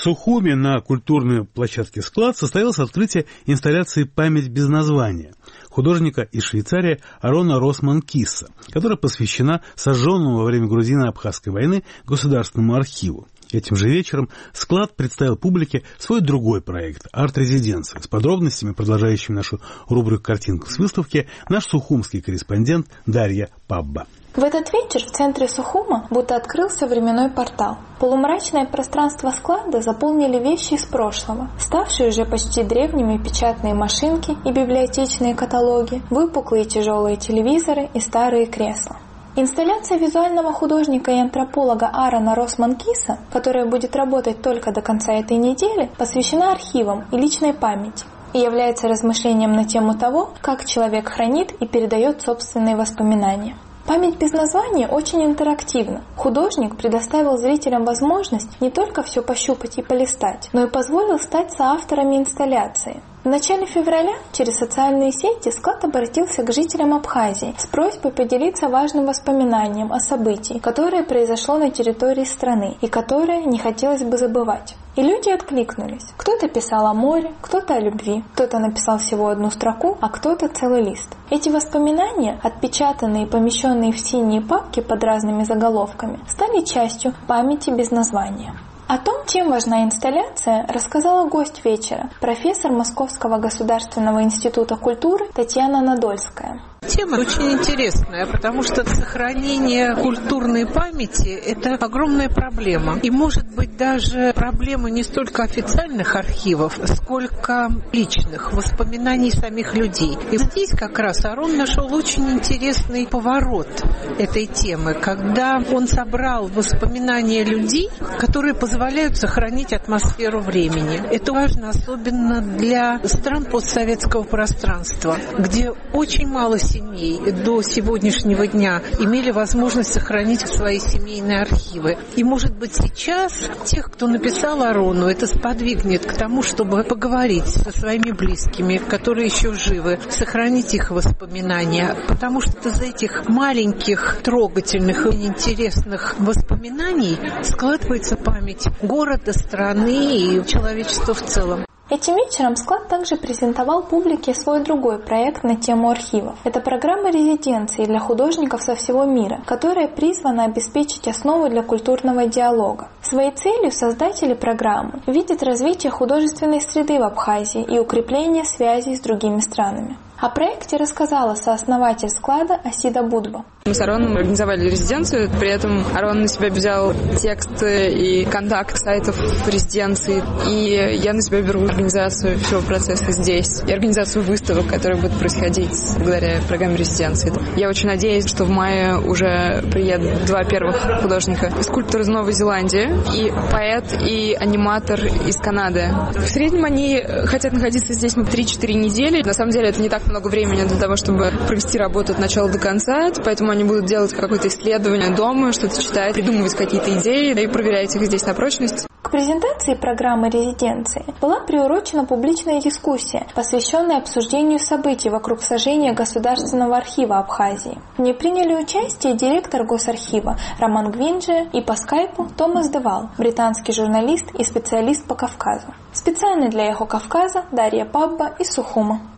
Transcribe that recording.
Сухуми на культурной площадке «Склад» состоялось открытие инсталляции «Память без названия» художника из Швейцарии Арона Росман-Кисса, которая посвящена сожженному во время грузино-абхазской войны Государственному архиву. Этим же вечером «Склад» представил публике свой другой проект «Арт-резиденция». С подробностями, продолжающими нашу рубрику «Картинка с выставки», наш сухумский корреспондент Дарья Пабба. В этот вечер в центре Сухума будто открылся временной портал. Полумрачное пространство склада заполнили вещи из прошлого, ставшие уже почти древними печатные машинки и библиотечные каталоги, выпуклые тяжелые телевизоры и старые кресла. Инсталляция визуального художника и антрополога Арона Росман-Кисса, которая будет работать только до конца этой недели, посвящена архивам и личной памяти и является размышлением на тему того, как человек хранит и передает собственные воспоминания. Память без названия очень интерактивна. Художник предоставил зрителям возможность не только все пощупать и полистать, но и позволил стать соавторами инсталляции. В начале февраля через социальные сети «Склад» обратился к жителям Абхазии с просьбой поделиться важным воспоминанием о событии, которое произошло на территории страны и которое не хотелось бы забывать. И люди откликнулись. Кто-то писал о море, кто-то о любви, кто-то написал всего одну строку, а кто-то целый лист. Эти воспоминания, отпечатанные и помещенные в синие папки под разными заголовками, стали частью памяти без названия. О том, чем важна инсталляция, рассказала гость вечера, профессор Московского государственного института культуры Татьяна Надольская. Тема очень интересная, потому что сохранение культурной памяти – это огромная проблема. И, может быть, даже проблема не столько официальных архивов, сколько личных воспоминаний самих людей. И здесь как раз Арон нашел очень интересный поворот этой темы, когда он собрал воспоминания людей, которые позволяют сохранить атмосферу времени. Это важно особенно для стран постсоветского пространства, где очень мало семей до сегодняшнего дня имели возможность сохранить свои семейные архивы. И, может быть, сейчас тех, кто написал Арону, это сподвигнет к тому, чтобы поговорить со своими близкими, которые еще живы, сохранить их воспоминания. Потому что из этих маленьких, трогательных и интересных воспоминаний складывается память города, страны и человечества в целом. Этим вечером «Склад» также презентовал публике свой другой проект на тему архивов. Это программа резиденции для художников со всего мира, которая призвана обеспечить основу для культурного диалога. Своей целью создатели программы видят развитие художественной среды в Абхазии и укрепление связей с другими странами. О проекте рассказала сооснователь «Склада» Асида Будба. Мы с Ароном организовали резиденцию, при этом Арон на себя взял тексты и контакт сайтов резиденции, и я на себя беру организацию всего процесса здесь и организацию выставок, которые будут происходить благодаря программе резиденции. Я очень надеюсь, что в мае уже приедут два первых художника. Скульптор из Новой Зеландии и поэт и аниматор из Канады. В среднем они хотят находиться здесь 3-4 недели. На самом деле это не так много времени для того, чтобы провести работу от начала до конца, поэтому они будут делать какое-то исследование дома, что-то читать, придумывать какие-то идеи и проверять их здесь на прочность. К презентации программы резиденции была приурочена публичная дискуссия, посвященная обсуждению событий вокруг сожжения Государственного архива Абхазии. В ней приняли участие директор Госархива Роман Гвинджи и по скайпу Томас Девал, британский журналист и специалист по Кавказу. Специально для Эхо Кавказа Дарья Пабба из Сухума.